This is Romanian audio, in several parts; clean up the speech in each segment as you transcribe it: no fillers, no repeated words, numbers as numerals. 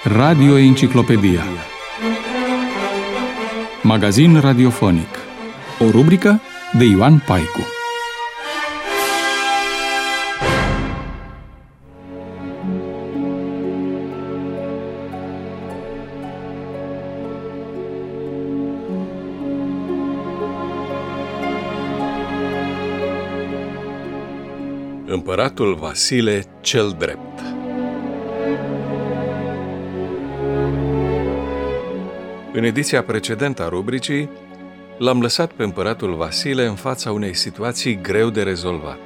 Radio Enciclopedia. Magazin radiofonic. O rubrică de Ioan Paicu. Împăratul Vasile cel Drept. În ediția precedentă a rubricii, l-am lăsat pe împăratul Vasile în fața unei situații greu de rezolvat.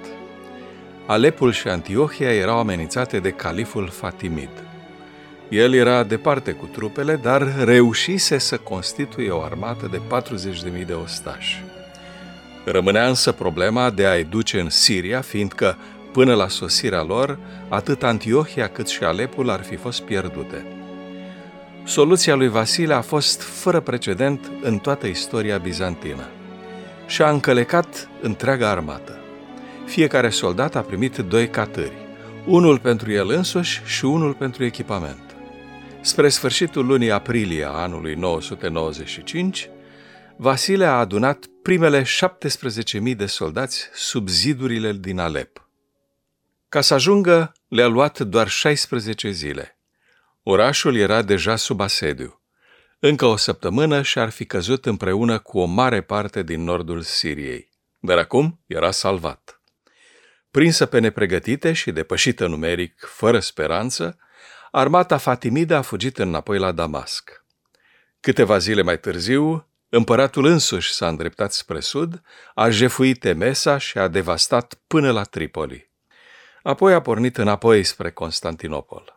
Alepul și Antiohia erau amenințate de califul Fatimid. El era departe cu trupele, dar reușise să constituie o armată de 40.000 de ostași. Rămânea însă problema de a-i duce în Siria, fiindcă, până la sosirea lor, atât Antiohia cât și Alepul ar fi fost pierdute. Soluția lui Vasile a fost fără precedent în toată istoria bizantină și a încălecat întreaga armată. Fiecare soldat a primit 2 catâri, unul pentru el însuși și unul pentru echipament. Spre sfârșitul lunii aprilie a anului 995, Vasile a adunat primele 17.000 de soldați sub zidurile din Alep. Ca să ajungă, le-a luat doar 16 zile. Orașul era deja sub asediu. Încă o săptămână și-ar fi căzut împreună cu o mare parte din nordul Siriei. Dar acum era salvat. Prinsă pe nepregătite și depășită numeric, fără speranță, armata fatimidă a fugit înapoi la Damasc. Câteva zile mai târziu, împăratul însuși s-a îndreptat spre sud, a jefuit Temesa și a devastat până la Tripoli. Apoi a pornit înapoi spre Constantinopol.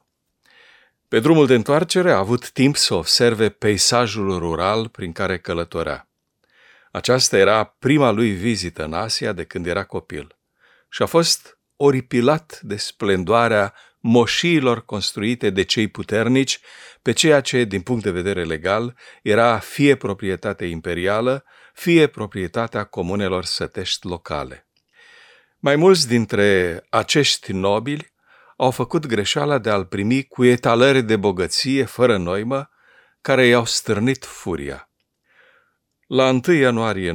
Pe drumul de întoarcere a avut timp să observe peisajul rural prin care călătorea. Aceasta era prima lui vizită în Asia de când era copil și a fost oripilat de splendoarea moșiilor construite de cei puternici pe ceea ce, din punct de vedere legal, era fie proprietate imperială, fie proprietatea comunelor sătești locale. Mai mulți dintre acești nobili au făcut greșeala de a-l primi cu etalări de bogăție fără noimă, care i-au stârnit furia. La 1 ianuarie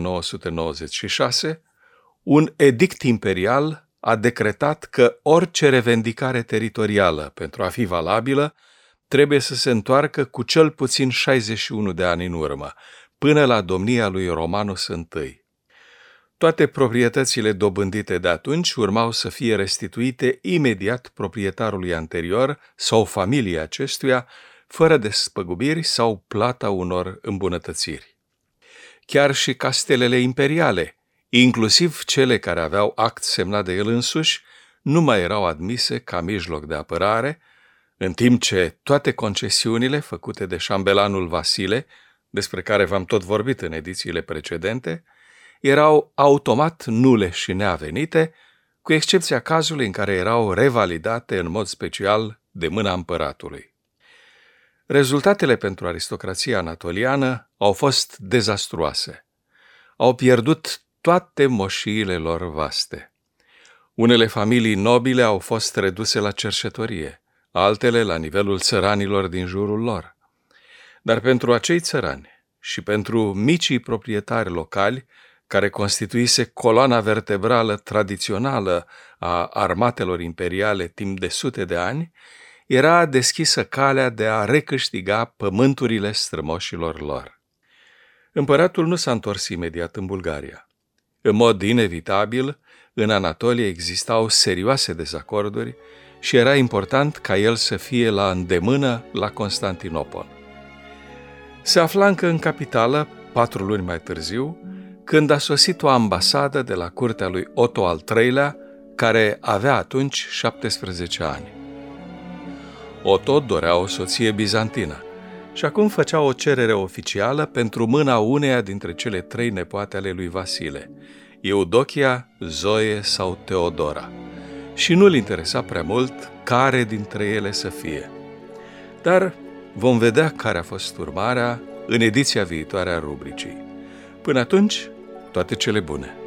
996, un edict imperial a decretat că orice revendicare teritorială, pentru a fi valabilă, trebuie să se întoarcă cu cel puțin 61 de ani în urmă, până la domnia lui Romanus I. Toate proprietățile dobândite de atunci urmau să fie restituite imediat proprietarului anterior sau familiei acestuia, fără despăgubiri sau plata unor îmbunătățiri. Chiar și castelele imperiale, inclusiv cele care aveau act semnat de el însuși, nu mai erau admise ca mijloc de apărare, în timp ce toate concesiunile făcute de șambelanul Vasile, despre care v-am tot vorbit în edițiile precedente, erau automat nule și neavenite, cu excepția cazului în care erau revalidate în mod special de mâna împăratului. Rezultatele pentru aristocrația anatoliană au fost dezastruoase. Au pierdut toate moșiile lor vaste. Unele familii nobile au fost reduse la cerșetorie, altele la nivelul țăranilor din jurul lor. Dar pentru acei țărani și pentru micii proprietari locali, care constituise coloana vertebrală tradițională a armatelor imperiale timp de sute de ani, era deschisă calea de a recâștiga pământurile strămoșilor lor. Împăratul nu s-a întors imediat în Bulgaria. În mod inevitabil, în Anatolie existau serioase dezacorduri și era important ca el să fie la îndemână la Constantinopol. Se afla încă în capitală, 4 luni mai târziu, când a sosit o ambasadă de la curtea lui Otto al III-lea, care avea atunci 17 ani. Otto dorea o soție bizantină și acum făcea o cerere oficială pentru mâna uneia dintre cele 3 nepoate ale lui Vasile, Eudochia, Zoe sau Teodora, și nu-l interesa prea mult care dintre ele să fie. Dar vom vedea care a fost urmarea în ediția viitoare a rubricii. Până atunci, toate cele bune!